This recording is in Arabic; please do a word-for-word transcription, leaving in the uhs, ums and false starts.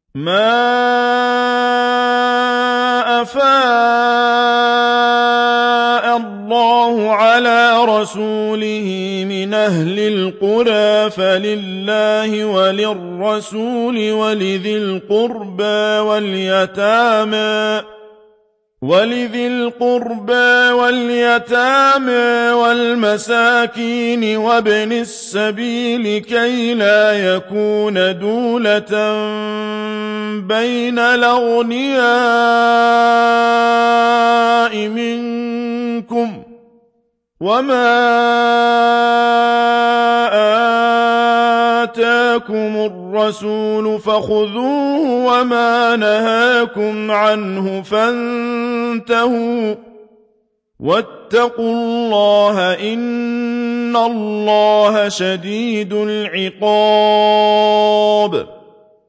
مَا أَفَاءَ اللَّهُ عَلَىٰ رَسُولِهِ مِنْ أَهْلِ الْقُرَىٰ فَلِلَّهِ وَلِلرَّسُولِ وَلِذِي الْقُرْبَىٰ وَالْيَتَامَىٰ وَالْمَسَاكِينِ وَابْنِ السَّبِيلِ كَيْ لَا يَكُونَ دُولَةً بَيْنَ الْأَغْنِيَاءِ مِنكُمْ ۚ وَمَا آتَاكُمُ الرَّسُولُ فَخُذُوهُ وَمَا نَهَاكُمْ عَنْهُ فَانتَهُوا ۚ وَاتَّقُوا اللَّهَ ۖ إِنَّ اللَّهَ شَدِيدُ الْعِقَابِ